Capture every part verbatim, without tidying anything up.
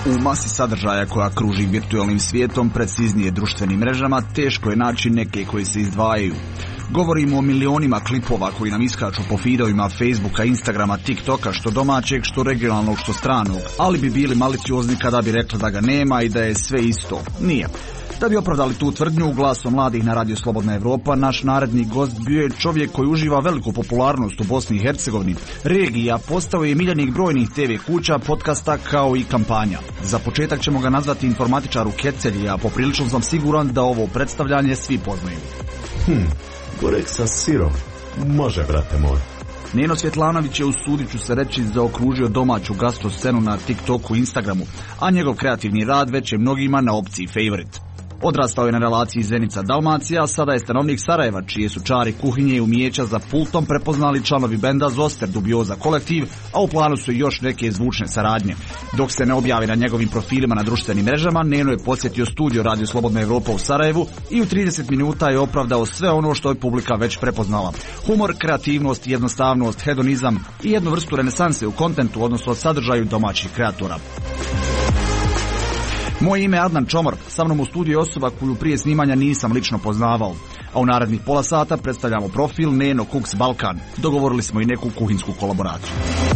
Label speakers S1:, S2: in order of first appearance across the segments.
S1: U masi sadržaja koja kruži virtualnim svijetom, preciznije društvenim mrežama, teško je naći neke koji se izdvajaju. Govorimo o milionima klipova koji nam iskaču po feedovima Facebooka, Instagrama, TikToka, što domaćeg, što regionalnog, što stranog, ali bi bili maliciozni kada bi rekli da ga nema i da je sve isto. Nije. Da bi opravdali tu tvrdnju, glasom mladih na Radio Slobodna Evropa, naš naredni gost bio je čovjek koji uživa veliku popularnost u Bosni i Hercegovini. Regija postao je miljenik brojnih te ve kuća, podcasta kao i kampanja. Za početak ćemo ga nazvati informatičar u kecelji, a poprilično sam siguran da ovo predstavljanje svi poznaju.
S2: Hm, burek sa sirom. Može, brate moj.
S1: Neno Svjetlanović je, usudit ću se reći, zaokružio domaću gastro scenu na TikToku i Instagramu, a njegov kreativni rad već je mnogima na opciji favorite. Odrastao je na relaciji Zenica-Dalmacija, a sada je stanovnik Sarajeva, čije su čari kuhinje i umijeća za pultom prepoznali članovi benda Zoster Dubioza kolektiv, a u planu su još neke zvučne saradnje. Dok se ne objavi na njegovim profilima na društvenim mrežama, Neno je posjetio studio Radio Slobodna Evropa u Sarajevu i u trideset minuta je opravdao sve ono što je publika već prepoznala. Humor, kreativnost, jednostavnost, hedonizam i jednu vrstu renesanse u kontentu, odnosno sadržaju domaćih kreatora. Moje ime je Adnan Čomor, sa mnom u studiju je osoba koju prije snimanja nisam lično poznavao, a u narednih pola sata predstavljamo profil Neno Cooks Balkan. Dogovorili smo i neku kuhinsku kolaboraciju.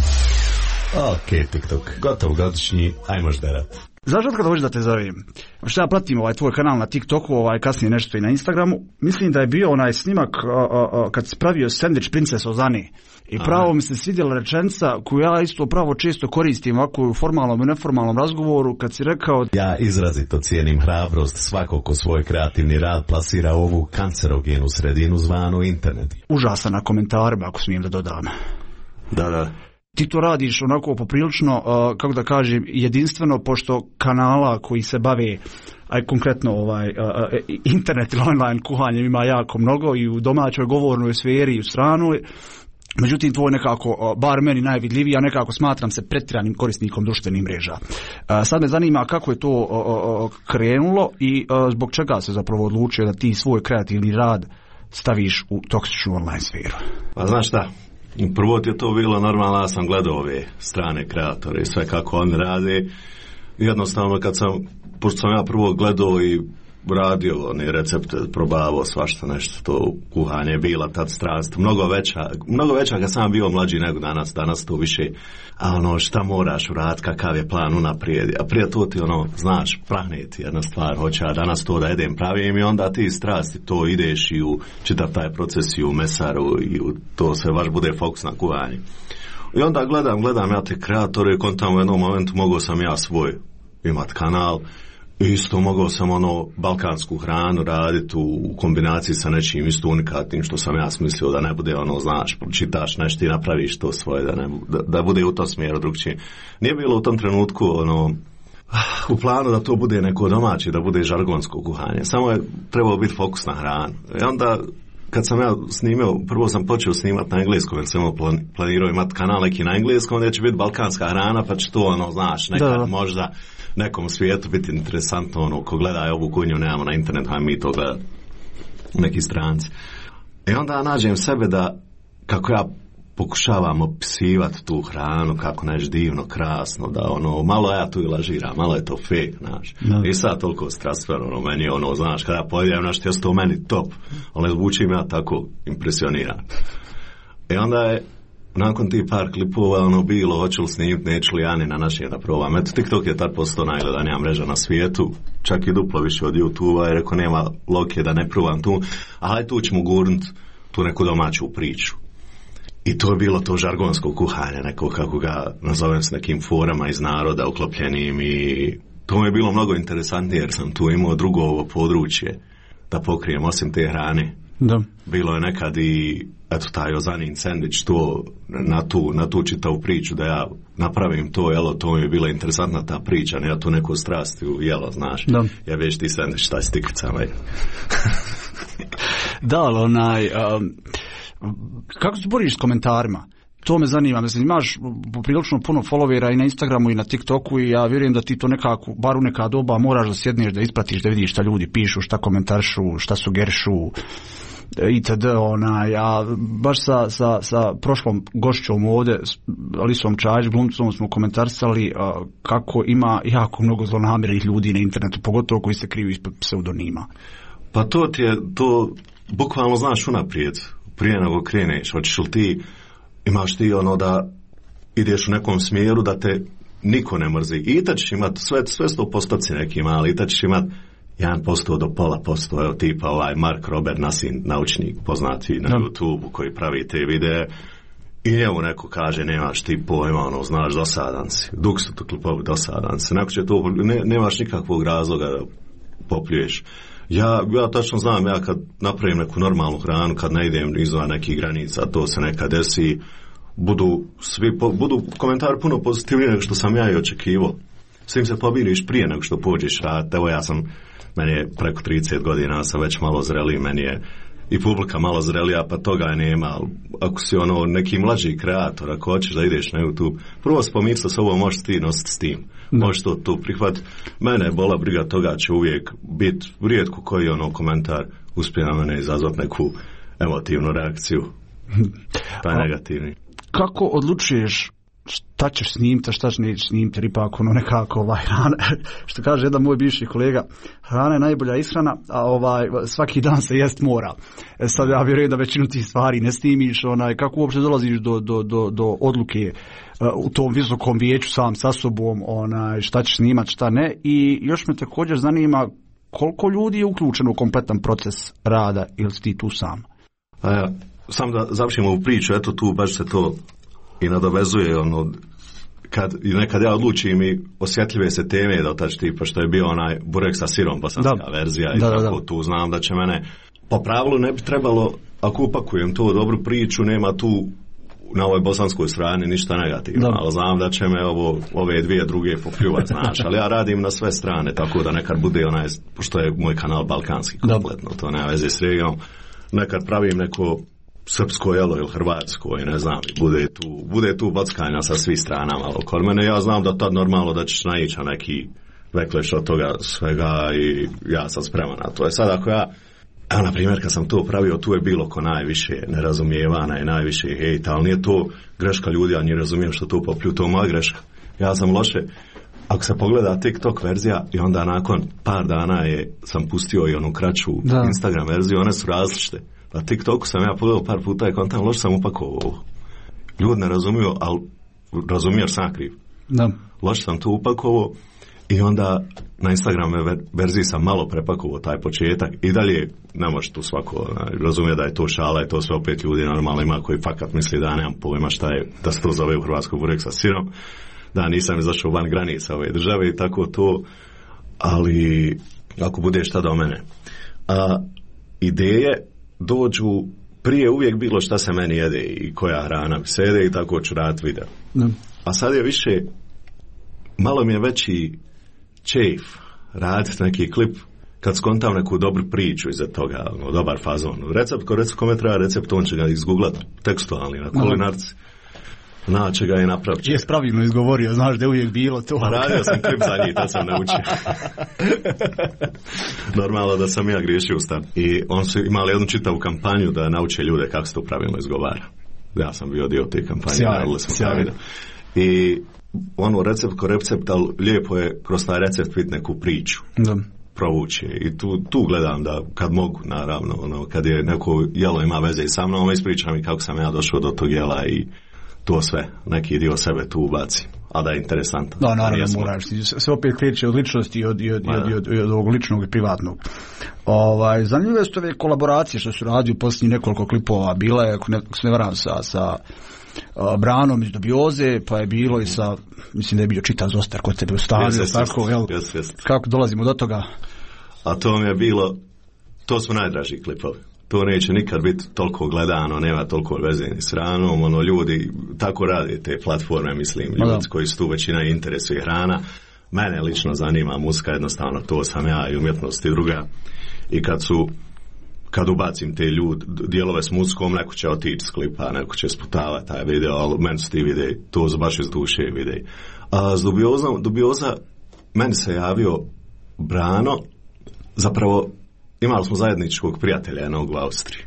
S2: Ok, TikTok, gotov godišnji, ajmo žderat.
S1: Znaš od kada hoćeš da te zovem? Što ja pratim ovaj tvoj kanal na TikToku, ovaj kasnije nešto i na Instagramu, mislim da je bio onaj snimak a, a, a, kad si pravio sandvič Princess Ozani. I pravo Aha. mi se svidjela rečenica koju ja isto pravo često koristim ovako u formalnom i neformalnom razgovoru, kad si rekao:
S2: ja izrazito cijenim hrabrost svakog ko svoj kreativni rad plasira u ovu kancerogenu sredinu zvanu internet.
S1: Užasan na komentarima, ako smijem da dodam.
S2: Da, da.
S1: Ti to radiš onako poprilično, uh, kako da kažem, jedinstveno, pošto kanala koji se bave, aj konkretno ovaj uh, internet ili online kuhanjem ima jako mnogo i u domaćoj govornoj sferi i u stranoj. Međutim, tvoj nekako, bar meni najvidljiviji, ja nekako smatram se pretjeranim korisnikom društvenih mreža. Sad me zanima kako je to krenulo i zbog čega se zapravo odlučio da ti svoj kreativni rad staviš u toksičnu online sferu.
S2: Pa znaš šta, prvo ti je to bilo normalno, ja sam gledao ove strane kreatore i sve kako oni rade. Jednostavno kad sam, pošto sam ja prvo gledao i radio one recepte, probavao svašta nešto, to kuhanje je bila tad strast, mnogo veća, mnogo veća kad sam bio mlađi nego danas, danas to više, a ono šta moraš uraditi, kakav je plan unaprijed, a prije to ti ono, znaš, prahne ti jedna stvar, hoće ja danas to da jedem pravim i onda ti strasti to ideš i u čitav taj proces i u mesaru i u to sve baš bude fokus na kuhanje. I onda gledam, gledam ja te kreatore i kontam u jednom momentu mogao sam ja svoj imat kanal. Isto mogao sam ono balkansku hranu raditi u kombinaciji sa nečim isto unikatnim što sam ja smislio da ne bude ono, znaš, čitaš nešto i napraviš to svoje, da, ne, da, da bude u tom smjeru drugčije. Nije bilo u tom trenutku ono u planu da to bude neko domaće, da bude žargonsko kuhanje. Samo je trebao biti fokus na hranu. I onda kad sam ja snimio, prvo sam počeo snimati na engleskom, jer sam planirao imati kanal neki na engleskom, onda će biti balkanska hrana, pa će to ono, znaš, nekad da. možda nekom svijetu biti interesantno, ono, ko gleda ovu kuhinju, nemamo na internetu, hajde mi to gledati, neki stranci. I onda nađem sebe da, kako ja pokušavam opisivati tu hranu, kako neš divno, krasno, da ono, malo ja tu i lažiram, malo je to fake, znaš. No. I sad toliko strastveno, ono, meni je ono, znaš, kada pojedem nešto, je to meni top, ali zvučim ja tako impresioniran. I onda je, nakon tih par klipova, ono, bilo, hoću li snimiti, neću li ja ni na našije da probam. Eto, TikTok je tad postao najgledanija mreža na svijetu, čak i duplo više od YouTube-a, i rekao, nema logike da ne probam tu, a hajde tu ćemo gurnut tu neku domaću priču. I to je bilo to žargonsko kuhanje, neko kako ga nazovem s nekim forama iz naroda uklopljenim, i to mi je bilo mnogo interesantnije jer sam tu imao drugo ovo područje da pokrijem osim te hrane.
S1: Da.
S2: Bilo je nekad i eto taj ozanin sandvič, to na tu, na tu čitavu priču da ja napravim to, jelo, to mi je bila interesantna ta priča, ne ja tu neku strast u jelo, znaš. Da. Ja već ti sandvič, taj stikricama.
S1: Da, ali onaj, um, kako se boriš s komentarima? To me zanima, mislim, imaš poprilično puno followera i na Instagramu i na TikToku i ja vjerujem da ti to nekako, bar u neka doba moraš da sjedneš, da ispratiš, da vidiš šta ljudi pišu, šta komentaršu, šta sugerišu. itd. Ona, ja baš sa, sa, sa prošlom gošćom ovdje, Alisom Čajić, glumcom, smo komentarisali uh, kako ima jako mnogo zlonamjernih ljudi na internetu, pogotovo koji se kriju ispod pseudonima.
S2: Pa to ti je, to bukvalno znaš unaprijed, prije nego kreneš, hoćeš li ti, imaš ti ono da ideš u nekom smjeru da te niko ne mrzi. I tad ćeš imat, sve, sve sto postoci neki mali, i tad ćeš imat jedan posto do pola posto, evo tipa ovaj Mark Robert Nasin, naučnik, poznati na no. YouTube koji pravi te videe, i njemu neko kaže, nemaš ti pojma, ono, znaš, dosadan si, dok su to klipovi, dosadan si, neko će to, ne, nemaš nikakvog razloga da popljuješ. Ja, ja tačno znam, ja kad napravim neku normalnu hranu, kad ne idem izvan nekih granica, to se nekad desi, budu svi, po, budu komentari puno pozitivniji nego što sam ja i očekivao. S tim se pobiriš prije nego što pođeš raditi. Evo ja sam, meni je preko trideset godina, sam već malo zreliji, meni je i publika malo zrelija, pa toga nema. Ali ako si ono neki mlađi kreator, ako hoćeš da ideš na YouTube, prvo spomir sa sobom, možeš ti nositi s tim. Da. Možeš to tu prihvatiti. Mene bola briga, toga će uvijek biti rijetko koji ono komentar uspije na mene izazvati neku emotivnu reakciju. Taj negativni.
S1: Kako odlučuješ šta ćeš snimiti, šta ćeš neći snimiti, jer ipak ono nekako ovaj, hrana, što kaže jedan moj bivši kolega, hrana je najbolja ishrana, a ovaj, svaki dan se jest mora. E sad ja vjerujem da većinu tih stvari ne snimiš, onaj, kako uopće dolaziš do, do, do, do odluke uh, u tom visokom vijeću sam sa sobom, onaj, šta ćeš snimati, šta ne, i još me također zanima koliko ljudi je uključeno u kompletan proces rada, ili si ti tu sam?
S2: A ja, sam da završimo ovu priču, eto tu baš se to i nadovezuje, ono, kad nekad ja odlučim i osjetljive se teme da tač tipa što je bio onaj burek sa sirom, bosanska da. verzija i da, tako, da, da. Tu znam da će mene, po pravilu ne bi trebalo, ako upakujem to dobru priču, nema tu na ovoj bosanskoj strani ništa negativno, da. Ali znam da će me ovo, ove dvije druge popljuvati, znaš, ali ja radim na sve strane, tako da nekad bude onaj, pošto je moj kanal balkanski kompletno, da. To nema veze s regijom, nekad pravim neko srpsko jelo ili hrvatsko i ne znam, bude tu, bude tu backanja sa svih strana malo kod mene. Ja znam da tad normalno da ćeš naići na neki vekleš od toga svega i ja sam spreman na to. E sad ako ja, evo na primjer kad sam to pravio, tu je bilo ko najviše nerazumijevana i najviše hejta, ali nije to greška ljudi, ja nije razumijem što tu poplju, to moja greška. Ja sam loše, ako se pogleda TikTok verzija i onda nakon par dana je, sam pustio i onu kraću da. Instagram verziju, one su različite. Na TikToku sam ja pogledao par puta i kontam, loš sam upakovao ovo. Ljudi ne razumiju, ali razumiješ sam kriv. Da. Loš sam tu upakovao i onda na Instagram verziji sam malo prepakovao taj početak i dalje ne može tu svako razumije da je to šala i to sve opet ljudi normalno ima koji fakat misli da nemam pojma šta je, da se to zove u Hrvatskoj burek sa sirom, da nisam izašao van granica ove države i tako to, ali ako bude šta do mene. A, ideje dođu prije uvijek bilo šta se meni jede i koja hrana mi se jede i tako ću raditi video. No. A sad je više, malo mi je veći čejf raditi neki klip kad skontam neku dobru priču iza toga, ono, dobar fazon. Recept, ko recept, kome treba recept, on će ga izgooglat tekstualni na kulinarci. Naće ga i napraviti.
S1: Jes pravilno izgovorio, znaš da je uvijek bilo to.
S2: Pa radio sam klip za njih, tad sam naučio. Normalno da sam ja griješio ustan. I on su imali jednu čitavu kampanju da nauče ljude kako se to pravilno izgovara. Ja sam bio dio te kampanje.
S1: Sjajno, sjajno.
S2: I ono recept ko recept, ali lijepo je kroz taj recept vidjeti neku priču. Da. Provući. I tu, tu gledam da kad mogu, naravno, ono, kad je neko jelo ima veze i sa mnom, ispričam i kako sam ja došao do tog jela i to sve, neki dio sebe tu ubaci, a da je interesantno.
S1: Da, naravno moraš, sve opet kreće od ličnosti i od, i od, i od, od ovog ličnog i privatnog. Ovaj, zanimljive su ove kolaboracije što su radio posljednjih nekoliko klipova, bila je, ako ne, ne varam, sa, sa uh, Branom iz Dubioze, pa je bilo i sa, mislim da je bio Čita Zostar kod tebe u stavio, yes, tako, yes, jel, yes, yes. Kako dolazimo do toga?
S2: A to mi je bilo, to su najdraži klipovi. To neće nikad biti toliko gledano, nema toliko veze ni s hranom, ono, ljudi tako rade te platforme, mislim, ljudi koji su tu većina interesuje hrana. Mene lično zanima muzika, jednostavno to sam ja i umjetnost i druga. I kad su, kad ubacim te ljudi, dijelove s muzikom, neko će otići s klipa, neko će sputavati taj video, ali meni su ti videi, to su baš iz duše videi. A s Dubiozom, Dubioza, meni se javio Brano, zapravo imali smo zajedničkog prijatelja jednog u Austriji.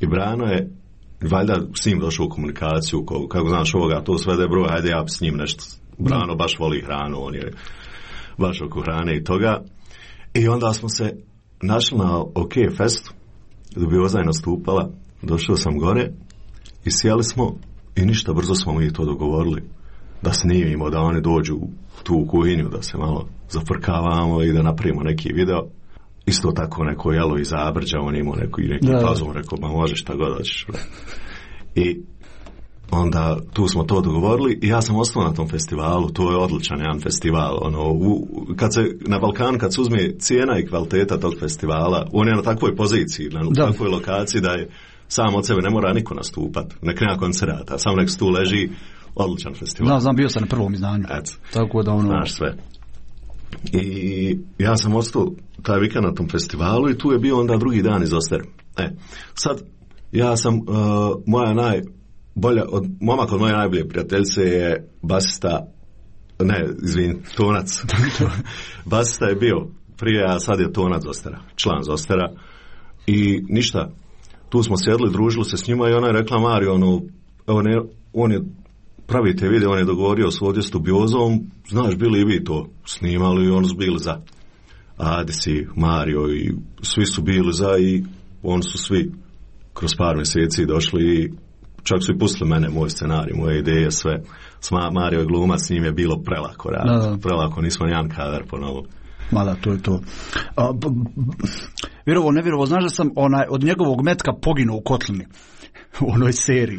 S2: I Brano je valjda s njim došao u komunikaciju, kako znaš ovoga, to sve da je broj, hajde ja s njim nešto. Brano baš voli hranu, on je baš oko hrane i toga. I onda smo se našli na OK festu, Dubioza je nastupala, došao sam gore i sjeli smo i ništa, brzo smo mi to dogovorili da snimimo, da oni dođu tu u kuhinju, da se malo zafrkavamo i da napravimo neki video. Isto tako neko jelo iz Zabrđa, on imao neki, neki pazum, rekao, ma može šta god hoćeš. I onda tu smo to dogovorili i ja sam ostao na tom festivalu, to je odličan jedan festival. Ono, u, kad se, na Balkanu kad se uzme cijena i kvaliteta tog festivala, on je na takvoj poziciji, na da. takvoj lokaciji da je sam od sebe ne mora niko nastupati, nek nema koncerata, samo nek tu leži, odličan festival.
S1: Da, znam, bio sam na prvom izdanju.
S2: Et,
S1: tako da ono...
S2: Znaš sve. I ja sam ostao taj vikend na tom festivalu i tu je bio onda drugi dan iz Ostere. E, sad, ja sam, uh, moja najbolja, od, momak od moje najbolje prijateljice je basista, ne, izvin, tonac. Basista je bio prije, a sad je tonac Ostera, član Ostera. I ništa, tu smo sjedli, družili se s njima i ona je rekla, Mario, ono, on je, on je pravite video, on je dogovorio s ovdje s Dubiozom, znaš, bili i vi to snimali i oni su bili za. Adisi, Mario i svi su bili za i oni su svi kroz par mjeseci došli i čak su i pustili mene, moj scenarij, moje ideje, sve. S Mario je glumac, s njim je bilo prelako raditi, prelako, nismo nijedan kadar po novu.
S1: Mada, to je to. A, b, b, vjerovo, ne vjerovo, znaš da sam onaj, od njegovog metka poginuo u kotlini. U onoj seriji.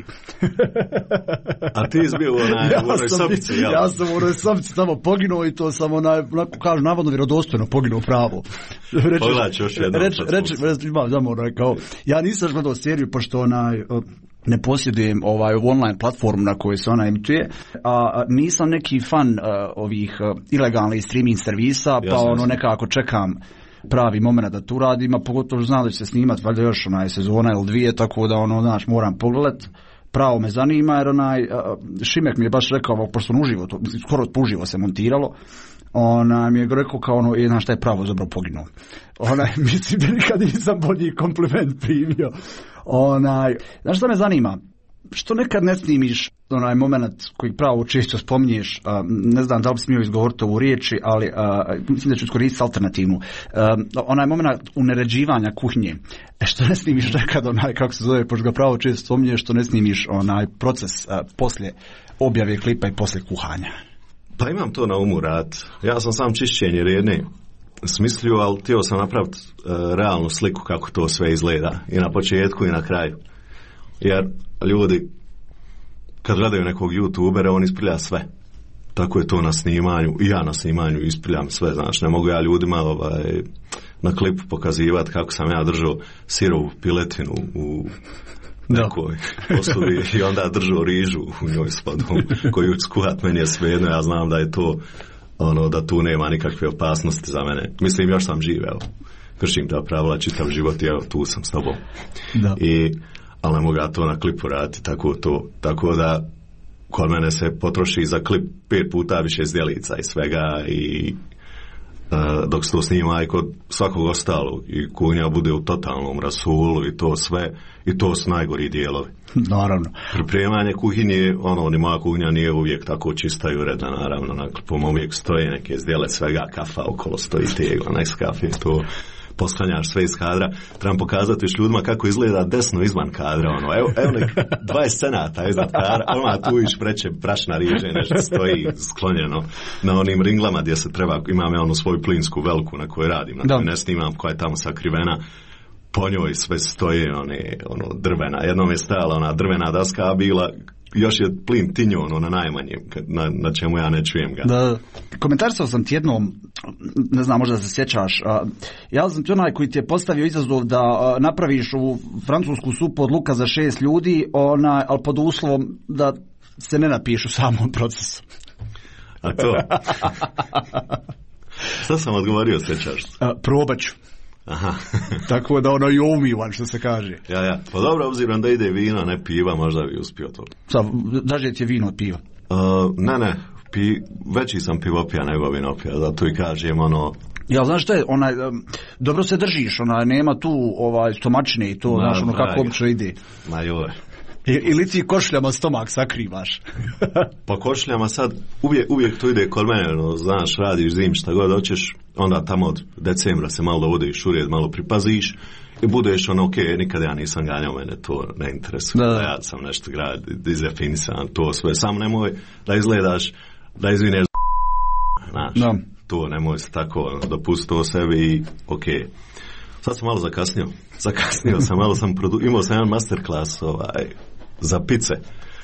S2: A ti izbio u onaj, ja u onoj sobici, jel?
S1: Ja sam u onoj sobici samo poginuo i to sam onaj, onako kažu, navodno vjerodostojno poginuo pravo.
S2: Pogledaj ću još jednom.
S1: Reći, reći, imam znam onaj, kao, ja nisam gledao seriju, pošto onaj, ne posjedujem ovaj online platformu na kojoj se ona emituje, a nisam neki fan uh, ovih uh, ilegalnih streaming servisa, pa jasne, ono nekako čekam pravi moment da tu radim, a pogotovo znam da će se snimati valjda još onaj sezona ili dvije, tako da ono, znaš, moram pogledat. Pravo me zanima, jer onaj, Šimek mi je baš rekao, pošto on uživo, to, skoro uživo se montiralo, ona mi je rekao kao ono, je, znaš šta je pravo zapravo poginuo. Onaj, mislim da nikad nisam bolji kompliment primio. Onaj, znaš šta me zanima? Što nekad ne snimiš onaj moment koji pravo često spominješ, uh, ne znam da li bi smio izgovoriti ovu riječi, ali uh, mislim da ću iskoristiti alternativnu. Uh, onaj moment uneređivanja kuhinje. E što ne snimiš nekad onaj, kako se zove, pošto ga pravo često spominješ, što ne snimiš onaj proces uh, poslije objave klipa i poslije kuhanja?
S2: Pa imam to na umu rad. Ja sam sam čišćenje redne smislio, ali htio sam napraviti uh, realnu sliku kako to sve izgleda. I na početku i na kraju. Jer ljudi kad gledaju nekog youtubera, on isprlja sve. Tako je to na snimanju. I ja na snimanju isprljam sve, znaš, ne mogu ja ljudima ovaj, na klipu pokazivati kako sam ja držao sirovu piletinu u nekoj posudi i onda držao rižu u njoj s vodom koju skuhat, meni je svejedno, ja znam da je to ono, da tu nema nikakve opasnosti za mene. Mislim, još sam živ, evo. Kršim ta pravila čitav život i evo, tu sam s tobom. Da. I ali ne mogu ja to na klipu raditi, tako to. Tako da kod mene se potroši za klip pet puta više zdjelica i svega i uh, dok se to snima i kod svakog ostalog i kuhinja bude u totalnom rasulu i to sve i to su najgori dijelovi.
S1: Naravno.
S2: Pripremanje kuhinje, ono, ni moja kuhinja nije uvijek tako čista i uredna, naravno, na klipom uvijek stoje neke zdjele svega, kafa okolo stoji tegla, Nescafe, to posklanjaš sve iz kadra, trebam pokazati još ljudima kako izgleda desno izvan kadra, ono, evo, evo nek dvadeset cenata iznad kadra, ona tu iš preće brašna riže, nešto stoji sklonjeno na onim ringlama gdje se treba, imam ja onu svoju plinsku velku na kojoj radim, na kojoj ne snimam, koja je tamo sakrivena, po njoj sve stoje one, ono, drvena, jednom je stajala ona drvena daska, a bila još je plin tinjo ono na najmanjem, na, na čemu ja ne čujem ga. Da,
S1: komentarisao sam ti jednom, ne znam, možda se sjećaš, a, ja sam ti onaj koji ti je postavio izazov da a, napraviš u francusku supu od luka za šest ljudi, onaj, ali pod uslovom da se ne napišu u samom procesu.
S2: A to? Šta sam odgovorio, sjećaš?
S1: A, probat ću. Aha. Tako da ono i umivan, što se kaže.
S2: Ja, ja. Pa dobro, obzirom da ide vino, ne piva, možda bi uspio to.
S1: Sad, daže ti je vino od piva?
S2: Uh, ne, ne. Pi, veći sam pivopija nego vinopija, zato i kažem ono,
S1: Ja, znaš šta je, onaj, dobro se držiš, onaj, nema tu ovaj, stomačine i to, ma, znaš, ono kako obično ide.
S2: Ma joj.
S1: Ili ti košljama stomak sakrivaš?
S2: Pa košljama sad, uvijek, uvijek to ide kod mene, no, znaš, radiš zim šta god hoćeš, onda tamo od decembra se malo dovodiš u red, malo pripaziš i budeš ono, ok, nikad ja nisam ganjao, mene to ne interesuje, da, da. Ja sam nešto grad, izdefinisan, to sve, samo nemoj da izgledaš, da izvineš, znaš, da. To nemoj se tako dopustiti to sebi i ok. Sad sam malo zakasnio, zakasnio sam, malo sam, produ... imao sam jedan masterclass ovaj, za pice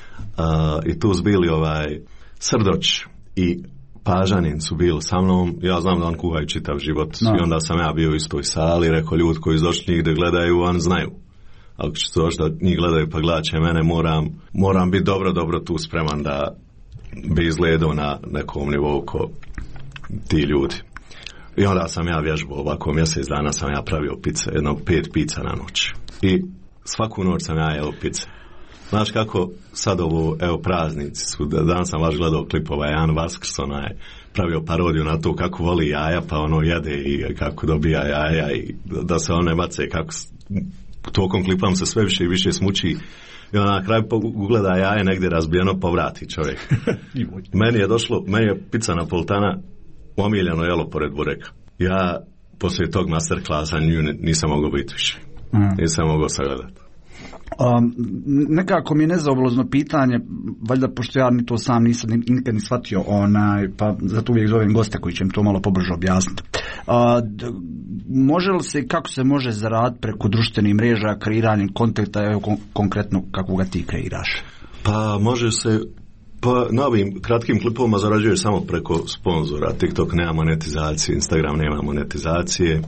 S2: uh, i tu su bili ovaj, Srdoć i Pažanin su bili sa mnom, ja znam da on kuhaju čitav život no. I onda sam ja bio u istoj sali, rekao ljudi koji su došli njih da gledaju, on znaju. Ako će to da njih gledaju pa gledat će mene, moram, moram biti dobro, dobro tu spreman da bi izgledao na nekom nivou ko ti ljudi. I onda sam ja vježbao ovako, mjesec dana sam ja pravio pice, jedno pet pica na noć. I svaku noć sam ja jeo pice. Znaš kako sad ovo, evo praznici su, danas sam baš gledao klipova, Jan Vaskrs, onaj, pravio parodiju na to kako voli jaja, pa ono jede i kako dobija jaja i da se one bace, kako tokom klipam se sve više i više smuči. I onda na kraju ugleda jaje negdje razbijeno, pa vrati čovjek. Meni je došlo, meni je pizza napolitana omiljeno jelo pored bureka. Ja poslije tog masterklasa nisam mogao biti više. Mm. Nisam mogao sagledati.
S1: Um, nekako mi je nezaobilazno pitanje, valjda pošto ja ni to sam nisam nikad ni shvatio, onaj, pa zato uvijek zovem goste koji će mi to malo pobrže objasniti. Uh, d- može li se, kako se može zaraditi preko društvenih mreža kreiranjem kontenta, evo kon- konkretno kako ga ti kreiraš?
S2: Pa može se, pa na ovim kratkim klipovima zarađuješ samo preko sponzora. TikTok nema monetizacije, Instagram nema monetizacije.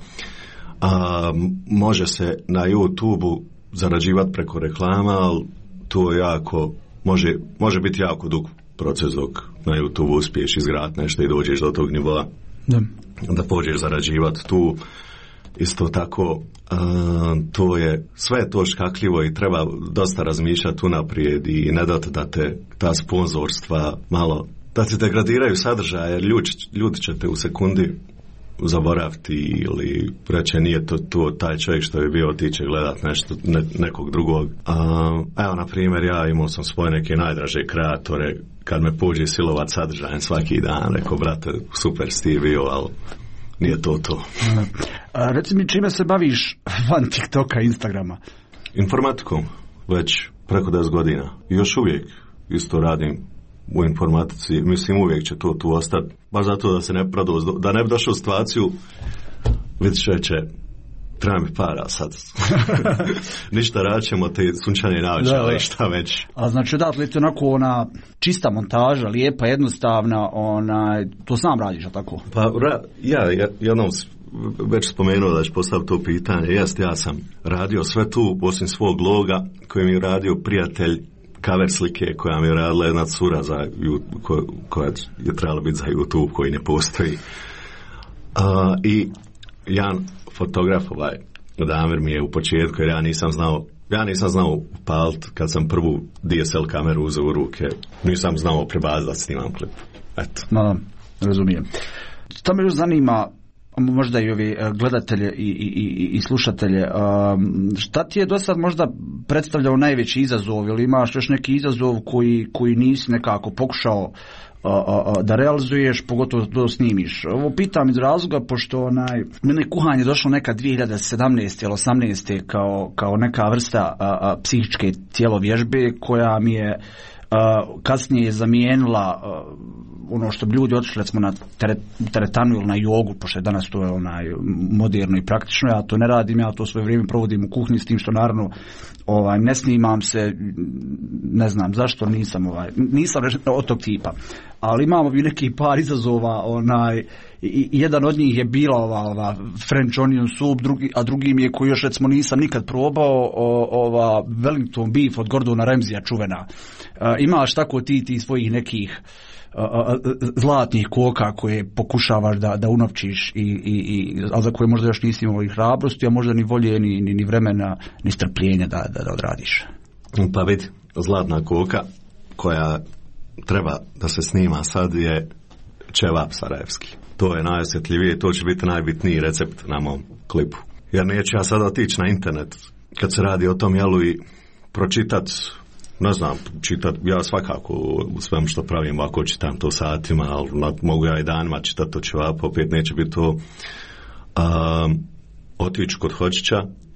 S2: A, može se na YouTubeu zarađivati preko reklama, ali to je jako, može, može biti jako dug proces dok na YouTubeu uspiješ izgraditi nešto i dođeš do tog nivoa da, da pođeš zarađivati tu. Isto tako, a, to je sve to škakljivo i treba dosta razmišljati unaprijed i ne dati da te ta sponzorstva malo, da te degradiraju sadržaje, jer ljudi, ljudi će te u sekundi zaboraviti ili reći nije to, to taj čovjek što je bio, ti će gledat nešto, ne, nekog drugog. A, evo, na primjer, ja imao sam svoje neke najdraže kreatore, kad me pođe silovat sadržajem svaki dan, rekao, brate, super si ti bio, ali nije to to.
S1: A, reci mi, čime se baviš van TikToka i Instagrama?
S2: Informatikom, već preko deset godina. I još uvijek isto radim u informatici, mislim uvijek će to tu ostati, baš zato da se ne prodao, da ne bi došao u situaciju, vidiš reće, treba mi para sad. Ništa, radit ćemo te sunčane naočale, šta već.
S1: A znači odatle ti onako ona čista montaža, lijepa, jednostavna, ona, to sam radiš, a tako?
S2: Pa ra, ja, ja jednom već spomenuo da ću postaviti to pitanje, jest, ja sam radio sve tu, osim svog loga, koji mi je radio prijatelj cover slike koja mi je radila jedna cura za, ko, koja je trebala biti za YouTube koji ne postoji. Uh, I jedan fotograf, ovaj Damir, mi je u početku, jer ja nisam znao ja nisam znao palt kad sam prvu D S L kameru uzeo u ruke, nisam znao prebaziti da snimam klip. Eto.
S1: No, razumijem. Šta me još zanima, možda i ovi gledatelje i, i, i, i slušatelje, um, šta ti je do sad možda predstavljao najveći izazov, ili imaš još neki izazov koji, koji nisi nekako pokušao uh, uh, da realizuješ, pogotovo da snimiš? Ovo pitam iz razloga, pošto onaj, mene kuhanje došlo neka dvije hiljade sedamnaeste ili osamnaeste kao, kao neka vrsta uh, uh, psihičke tjelovježbe koja mi je Uh, kasnije je zamijenila uh, ono što bi ljudi otišli recimo na teret, teretanu ili na jogu, pošto je danas to je onaj moderno i praktično, ja to ne radim, ja to svoje vrijeme provodim u kuhinji, s tim što naravno ovaj, ne snimam se, ne znam zašto, nisam ovaj, nisam od tog tipa, ali imamo bi neki par izazova, onaj, i jedan od njih je bila ova, ova French onion soup, drugi, a drugi mi je koji još recimo nisam nikad probao, o, ova Wellington beef od Gordona Ramsaya čuvena. Uh, imaš tako ti, ti svojih nekih uh, uh, zlatnih koka koje pokušavaš da, da unovčiš, i, i, i, a za koje možda još nisi imao i hrabrosti, a možda ni volje, ni, ni, ni vremena, ni strpljenja da, da, da odradiš.
S2: Pa vidi, zlatna koka koja treba da se snima sad je ćevap sarajevski. To je najosjetljivije, to će biti najbitniji recept na mom klipu. Jer neću ja sada otići na internet kad se radi o tom jelu i pročitat, ne znam, čitat, ja svakako u svemu što pravim ovako čitam to satima, ali mogu ja i danima čitat to ćevapa, opet neće biti to. Um, otići kod Hođića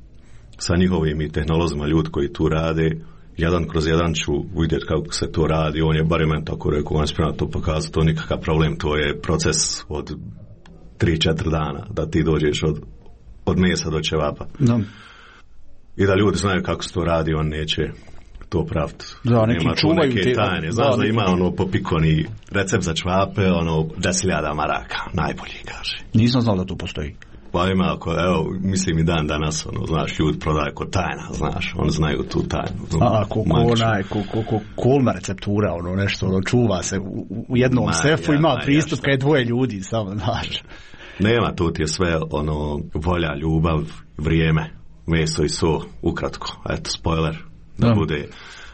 S2: sa njihovim i tehnolozima, ljudi koji tu rade, jedan kroz jedan ću vidjeti kako se to radi, on je barem meni tako rekao, on je spreman to pokazati, to nikakav problem, to je proces od tri četiri dana da ti dođeš od, od mesa do ćevapa.
S1: No.
S2: I da ljudi znaju kako se to radi, on neće to praviti.
S1: Da, neki čuvaju
S2: neke
S1: te
S2: tajne. Znaš da, da ima ono popikoni recept za ćevape, ono deset hiljada maraka, najbolji kaže.
S1: Nisam znao da to postoji.
S2: Pa ima, ako, evo, mislim i dan danas, ono, znaš, ljudi prodaje ko tajna, znaš, oni znaju tu tajnu.
S1: A, ko, ko onaj, ko, ko, ko, kolma receptura, ono, nešto, ono, čuva se u, u jednom ma, sefu, ja, ima ma, pristup kaj dvoje ljudi, samo, znaš.
S2: Nema, tu ti je sve, ono, volja, ljubav, vrijeme, meso i so, ukratko, eto, spoiler, da, da. bude.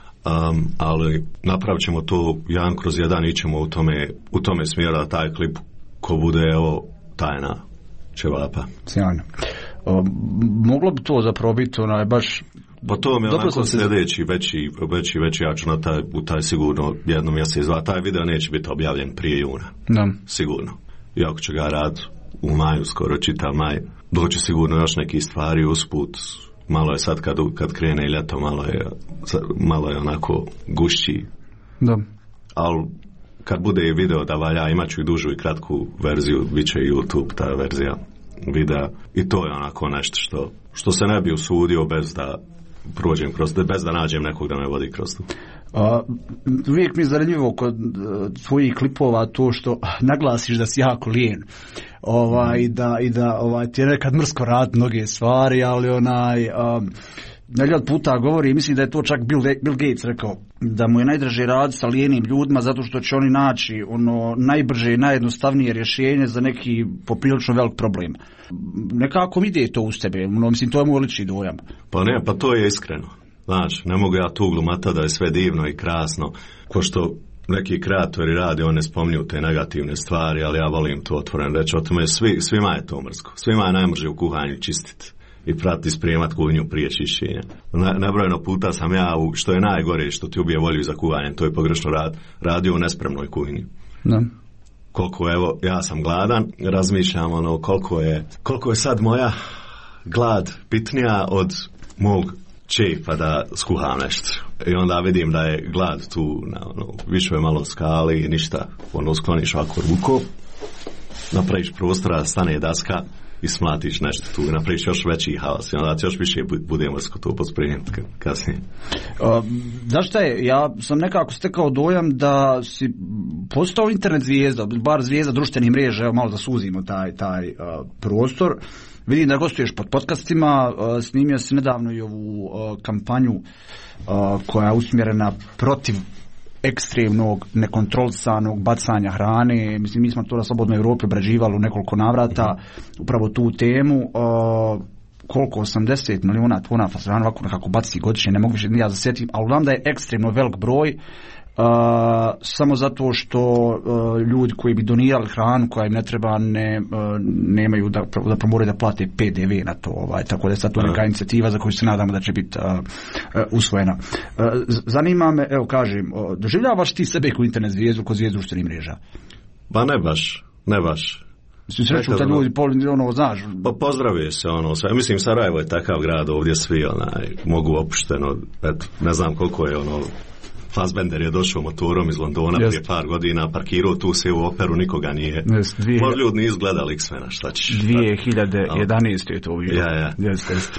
S2: Um, ali napravit ćemo to jedan kroz jedan, ićemo u tome, u tome smjeru da taj klip ko bude, evo, tajna ćevapa.
S1: Sjajno. O, moglo bi to zapravo biti onaj baš...
S2: Po tome je onako sljedeći veći, veći, veći jač na taj, u taj sigurno jednom mjesec dva. Taj video neće biti objavljen prije juna.
S1: Da.
S2: Sigurno. Iako će ga rad u maju, skoro čitav maj, doći sigurno još neki stvari usput. Malo je sad kad, kad krene ljeto, malo je, malo je onako gušći.
S1: Da.
S2: Ali kad bude i video da valja, imat ću i dužu i kratku verziju, bit će i YouTube ta verzija videa i to je onako nešto što, što se ne bi usudio bez da prođem kroz, bez da nađem nekog da me vodi kroz to.
S1: A, uvijek mi je zanimljivo kod uh, tvojih klipova to što naglasiš da si jako lijen. Ovaj, i da, i da ovaj, ti je nekad mrsko rad mnoge stvari, ali onaj... Um, neljad puta govori, mislim da je to čak Bill, Bill Gates rekao, da mu je najdraže raditi sa lijenim ljudima zato što će oni naći ono najbrže i najjednostavnije rješenje za neki poprilično velik problem. Nekako vide to uz tebe, ono, mislim, to je moj lični dojam.
S2: Pa ne, pa to je iskreno. Znaš, ne mogu ja tu glumata da je sve divno i krasno, ko što neki kreatori rade, oni ne spominju te negativne stvari, ali ja volim to otvoreno reći, o tome svi, svima je to mrsko, svima je najmrže u kuhanju čistiti i prati sprijemat kuhinju prije čišćenja. Ne, nebrojeno puta sam ja, u, što je najgore, što ti ubije volju za kuhanje, to je pogrešno rad, radio u nespremnoj kuhinji.
S1: Da.
S2: Koliko, evo, ja sam gladan, razmišljam, ono, koliko je, koliko je sad moja glad bitnija od mog čefa da skuham nešto. I onda vidim da je glad tu na ono, višoj malo skali i ništa, ono, skloniš ovako rukom, napraviš prostora, stane daska, i smlatiš nešto tu i napraviš još veći haos i onda ti još više bude mrsko to pospremiti kasnije.
S1: Uh, znaš šta je, ja sam nekako stekao dojam da si postao internet zvijezda, bar zvijezda društvenih mreža, evo malo da suzimo taj, taj uh, prostor. Vidim da gostuješ pod podcastima, uh, snimio si nedavno i ovu uh, kampanju uh, koja je usmjerena protiv ekstremnog, nekontrolisanog bacanja hrane. Mislim, mi smo to na Slobodnoj Europi obrađivali u nekoliko navrata, upravo tu temu. Uh, koliko, osamdeset milijuna tona hrane ovako nekako baci godišnje, ne mogu više ni ja zasjetim, ali znam da je ekstremno velik broj, uh, samo zato što uh, ljudi koji bi donirali hranu koja im ne treba, ne, uh, nemaju da, da moraju da plate P D V na to. Ovaj, tako da je sad to neka inicijativa za koju se nadamo da će biti uh, uh, usvojena. Uh, zanima me, evo kažem, uh, doživljavaš ti sebe kao internet zvijezdu, kao zvijezdu društvenih mreža?
S2: Ba ne baš, ne baš.
S1: Svi sreću da ljudi, ono, znaš...
S2: Pa pozdravuje se, ono, sve. Mislim, Sarajevo je takav grad, ovdje svi, onaj, mogu opušteno, eto, ne znam koliko je, ono, Fassbender je došao motorom iz Londona yes. prije par godina, parkirao tu se u operu, nikoga nije. Yes, dvije... Možda ljudi nisu gledali X-mena, šta ćeš?
S1: dvije hiljade jedanaeste je to bilo.
S2: Ja, ja.
S1: Yes, yes.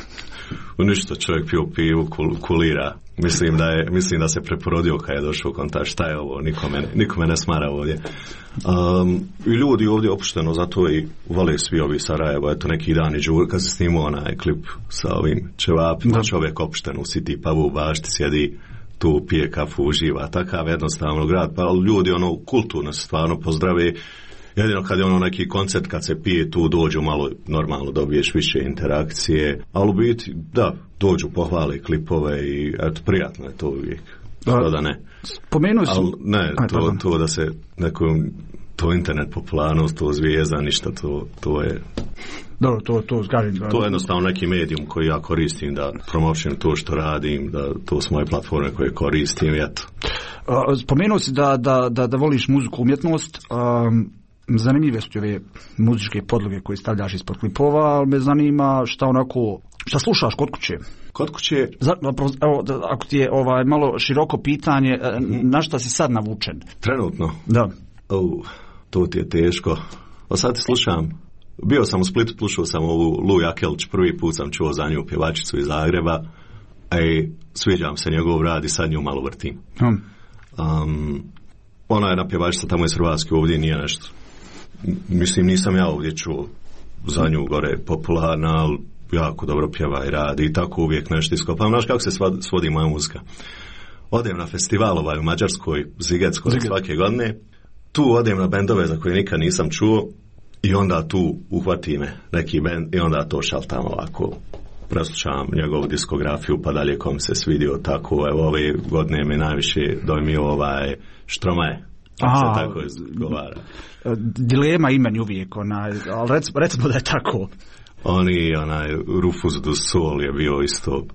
S2: U ništa čovjek pio pivu, kul, kulira. Mislim da, je, mislim da se preporodio kad je došao u kontakt, šta je ovo, nikome, nikome ne smara ovdje. Um, I ljudi ovdje opušteno, zato i vole svi ovi Sarajevo, eto neki dan i džur, kad se snimao onaj klip sa ovim ćevapima, da. Čovjek opušteno u City pubu u bašti sjedi, tu pije kafu, uživa, takav jednostavno grad, pa ljudi ono kulturno se stvarno pozdrave. Jedino kad je ono neki koncert, kad se pije tu, dođu malo, normalno dobiješ više interakcije, ali u biti, da, dođu, pohvale klipove i eto, prijatno je to uvijek. Što da ne.
S1: Spomenuo sam...
S2: Ne, to, to da se nekom to internet popularnost, to zvijezda, ništa, to, to je...
S1: Dobro, to, to, kažem,
S2: to je jednostavno neki medijum koji ja koristim da promovišem to što radim, da to su moje platforme koje koristim, eto.
S1: Spomenuo si da, da, da, da voliš muziku, umjetnost, um, zanimljive su ove muzičke podloge koje stavljaš ispod klipova, ali me zanima šta onako, šta slušaš kod kuće?
S2: Kod kuće?
S1: Evo, ako ti je ovaj, malo široko pitanje, na šta si sad navučen?
S2: Trenutno?
S1: Da.
S2: Oh, to ti je teško. O sad ti slušam. Bio sam u Splitu, slušao sam ovu Lu Jakelić, prvi put sam čuo za nju pjevačicu iz Zagreba, a i sviđam se njegov rad i sad nju malo vrtim. Hmm. Um, ona je jedna pjevačica tamo iz Hrvatske, ovdje nije nešto. Mislim, nisam ja ovdje čuo za nju gore popularna, ali jako dobro pjeva i radi i tako uvijek nešto iskopam. Znaš kako se svodi moja muzika? Odem na festival ovaj u Mađarskoj, Zigetskoj, Ziget. svake godine. Tu odem na bendove za koje nikad nisam čuo i onda tu uhvati me neki bend i onda to šaltam ovako. Preslušavam njegovu diskografiju pa dalje kom se svidio tako. Evo ove godine mi najviše dojmio ovaj Štromaje.
S1: Aha,
S2: se tako izgovara.
S1: Dilema imeni uvijek, onaj, ali recimo, recimo da je tako.
S2: Oni, onaj, Rufus du Sol je bio isto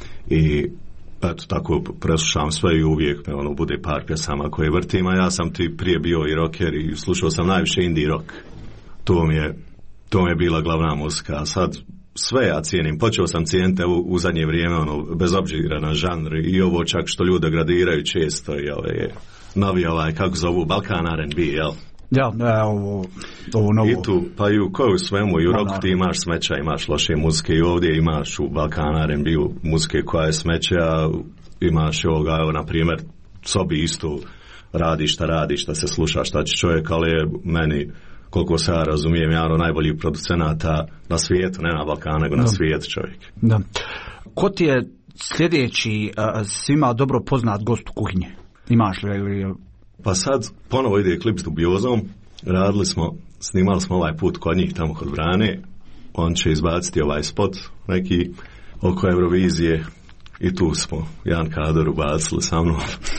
S2: i eto, tako preslušavam sve i uvijek me ono bude par pjesama koje vrtim, a ja sam ti prije bio i rocker i slušao sam najviše indie rock. To mi je, to mi je bila glavna muzika, a sad sve ja cijenim, počeo sam cijeniti u, u zadnje vrijeme, ono, bez obzira na žanr i ovo čak što ljude gradiraju često i ove, novi ovaj, kako zovu, Balkan R and B, jel?
S1: Ja, ne, ovo, ovo novo.
S2: I tu, pa i u koju svemu, i u roku ti imaš smeća, imaš loše muzike i ovdje imaš u Balkan R and B muzike koja je smeća, a imaš ovoga, evo, na primjer, sobi isto radi šta radi, šta se sluša, šta će čovjek, ali je meni, koliko se ja razumijem, jedan od najboljih producenata na svijetu, ne na Balkanu, nego da. na svijetu čovjek.
S1: Da. Ko ti je sljedeći a, svima dobro poznat gost u kuhinji? Imaš li ili...
S2: Pa sad ponovo ide klip s Dubiozom, radili smo, snimali smo ovaj put kod njih tamo kod Brane, on će izbaciti ovaj spot neki oko Eurovizije i tu smo jedan kadar ubacili sa mnom.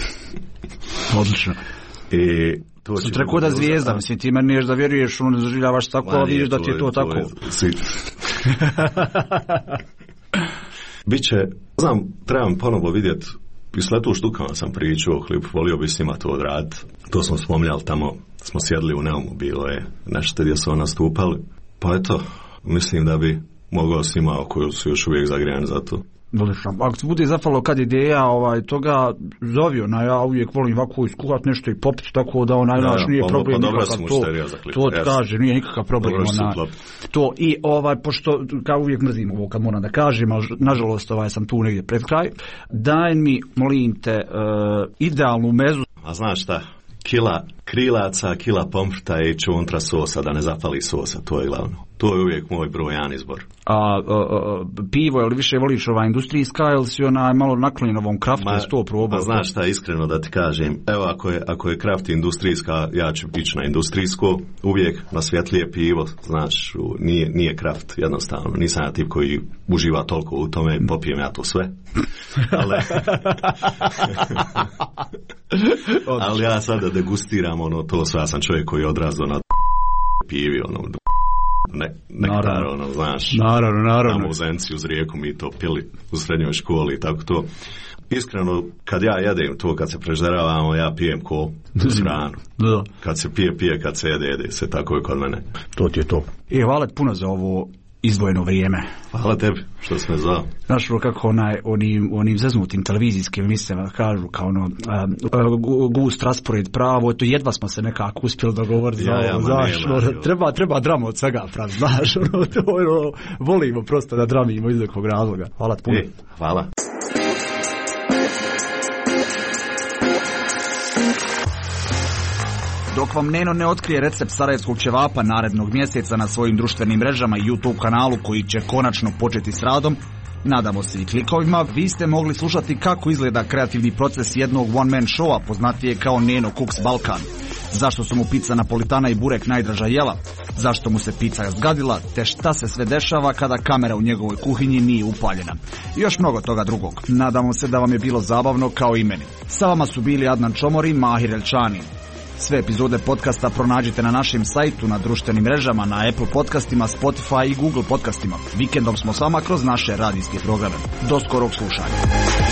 S1: Odlično.
S2: I to
S1: sam rekao da zvijezda, mislim ti meni neš da vjeruješ, ono ne zaživljavaš tako, ali vidiš da ti je to, to tako. Je,
S2: Biće, znam, trebam ponovo vidjeti. I s letu štukama sam pričao, klip, volio bi s njima to odraditi. To smo spominjali tamo, smo sjedli u Neumu, bilo je nešto gdje su nastupali. Pa eto, mislim da bi mogao s njima koji su još uvijek zagrijani za to.
S1: Ako ti bude zapalo kad ideja ovaj, toga, zovi ona, ja uvijek volim ovako iskuhat nešto i popiti, tako da onaj naš nije pa, problem
S2: pa,
S1: nikakav to, to ti kaže, nije nikakav problem ona, to i ovaj, pošto kao uvijek mrzim ovo kad moram da kažem, ali nažalost ovaj, sam tu negdje pred kraj, daj mi, molim te, uh, idealnu mezu.
S2: A znaš šta? Kila krilaca, kila pomfrta i čuntra sosa, da ne zapali sosa, to je glavno. To je uvijek moj broj jedan izbor.
S1: A, a, a pivo, ili više voliš ova industrijska, ili si onaj malo naklonjen ovom kraftu, da sto probao?
S2: Pa znaš šta, iskreno da ti kažem, evo ako je, ako je kraft industrijska, ja ću ići na industrijsko, uvijek na svjetlije pivo, znaš, nije, nije kraft, jednostavno, nisam ja tip koji uživa toliko u tome, popijem ja to sve. Ali, ali ja sada degustiram ono, to sve, ja sam čovjek koji je odrastao na pivi, ono, ne, nektar, ono, znaš,
S1: naravno, naravno.
S2: Tamo u Zenci uz rijeku mi to pili u srednjoj školi i tako to. Iskreno, kad ja jedem to, kad se prežderavamo, ja pijem ko uz hranu.
S1: Da.
S2: Kad se pije, pije, kad se jede, jede se, tako je kod mene.
S1: To ti je to. I hvala puno za ovo izdvojeno vrijeme.
S2: Hvala tebi što si me zvao.
S1: Znaš kako onaj, onim, onim zaznutim televizijskim emisijama kažu kao ono uh, gust raspored pravo, to jedva smo se nekako uspjeli dogovoriti.
S2: Ja, ja,
S1: znaš, nema, ono, treba, treba drama od svega, prav, znaš, ono, to, ono, volimo prosto da dramimo iz nekog razloga. Hvala puno.
S2: E, hvala.
S1: Dok vam Neno ne otkrije recept sarajevskog ćevapa narednog mjeseca na svojim društvenim mrežama i YouTube kanalu koji će konačno početi s radom, nadamo se i klikovima, vi ste mogli slušati kako izgleda kreativni proces jednog one-man showa poznatije kao Neno Cooks Balkan. Zašto su mu pizza napolitana i burek najdraža jela, zašto mu se pizza zgadila, te šta se sve dešava kada kamera u njegovoj kuhinji nije upaljena. I još mnogo toga drugog. Nadamo se da vam je bilo zabavno kao i meni. Sa vama su bili Adnan Čomor i Mahir Elčani. Sve epizode podcasta pronađite na našem sajtu, na društvenim mrežama, na Apple podcastima, Spotify i Google podcastima. Vikendom smo s vama kroz naše radijske programe. Do skorog slušanja.